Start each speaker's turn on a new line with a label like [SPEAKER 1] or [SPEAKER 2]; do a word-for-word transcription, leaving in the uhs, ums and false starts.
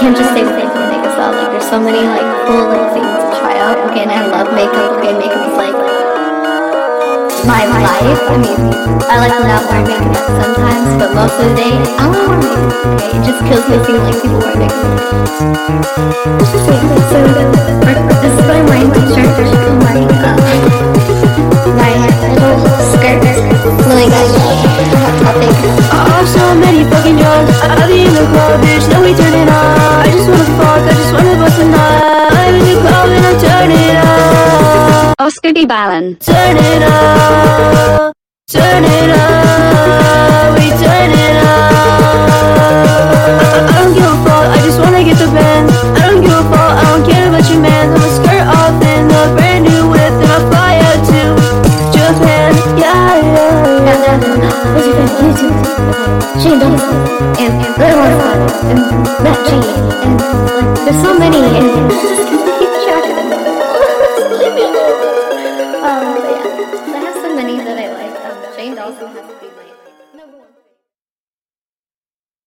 [SPEAKER 1] can't just stay with anything as well. Like, there's so many like cool like things to try out. Okay, and I love makeup. Okay, makeup is like my life. I mean, I like not wearing makeup sometimes, but most of the day, I want to wear makeup. Okay, it just kills me seeing like people wear makeup. This is like, so this is what I'm wearing t-shirt. I'm wearing um, my little skirt, really good hot topic.
[SPEAKER 2] Oh, so many fucking drugs. I be in the club, bitch. No, we turn it on. I just wanna fuck. I just wanna bust a nut. I'm in the club and I'm turning up.
[SPEAKER 3] Oscar D. Balin.
[SPEAKER 2] Turn it up. Turn it up. We turn it up. I, I don't give a fuck. I just wanna get the band. I don't give a fuck. I don't care about your man. I'm a skirt off in a brand new whip, and I fly out to Japan. Yeah, yeah, yeah.
[SPEAKER 1] What's your favorite YouTube? Shane Dawson and Little Fun and Matt G and like there's so many and just keep track of them. Leave me alone. Um, but yeah, I have so many that I like. Um, Shane Dawson has to be my